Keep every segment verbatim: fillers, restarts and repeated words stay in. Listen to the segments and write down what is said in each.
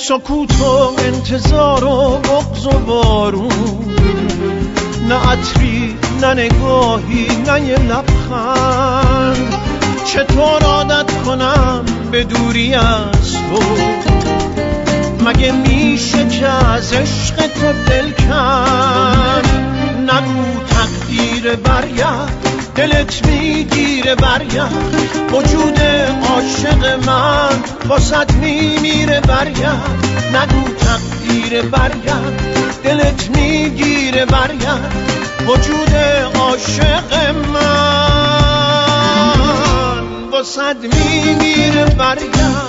سکوت و انتظار و بغض و بارون، نه عطری نه نگاهی نه یه لبخند. چطور عادت کنم به دوری از تو؟ مگه میشه که از عشق تو دل کند؟ نگو تقدیر برگرد، دلت میگیره برگرد. وجود عاشق من واسط میمیره برگرد. نگو تقدیر برگرد، دلت میگیره برگرد. وجود عاشق من واسط میمیره برگرد.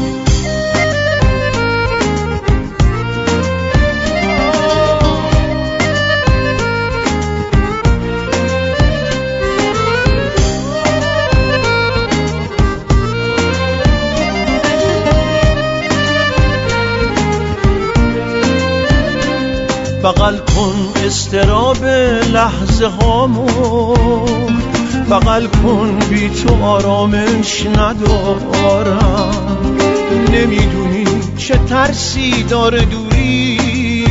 بغل کن استراب لحظه هامو، بغل کن بی تو آرامش ندارم. نمیدونی چه ترسی داره دوری،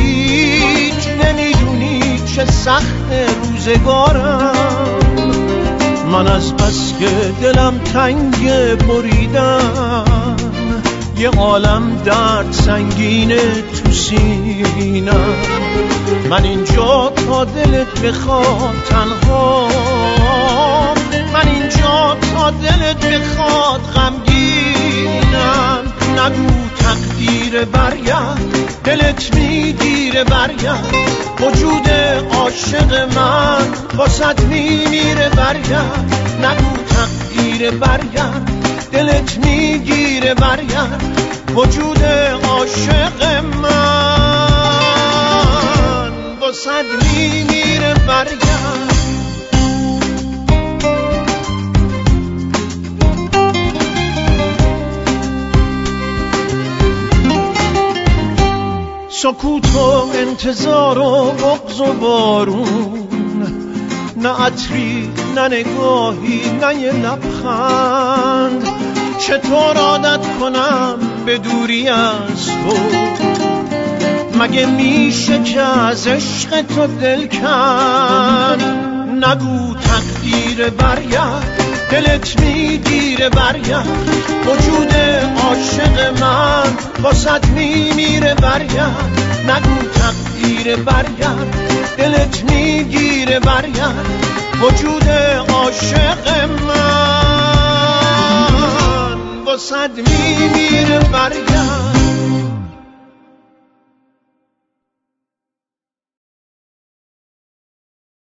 نمیدونی چه سخت روزگارم. من از بس که دلم تنگ بریدم، یه عالم درد سنگینه تو سینم. من اینجا تا دلت بخواد تنها، من اینجا تا دلت بخواد غمگینم. نگو تقدیر برگرد، دلت میگیره برگرد. وجود عاشق من واسط میمیره برگرد. نگو تقدیر برگرد، دلت میگیره برگرد. وجود عاشق من واسط میمیره برگرد. سکوت و انتظار و بغض و بارون، نه عطری نه نگاهی نه یه لبخند. چطور عادت کنم به دوری از تو؟ مگه میشه که از عشق تو دل کند؟ نگو تقدیر برگرد، دلت میگیره برگرد. وجود عاشق من واسط میمیره برگرد. نگو تقدیر برگرد، دلت میگیره برگرد. وجود عاشق من واسط میمیره برگرد.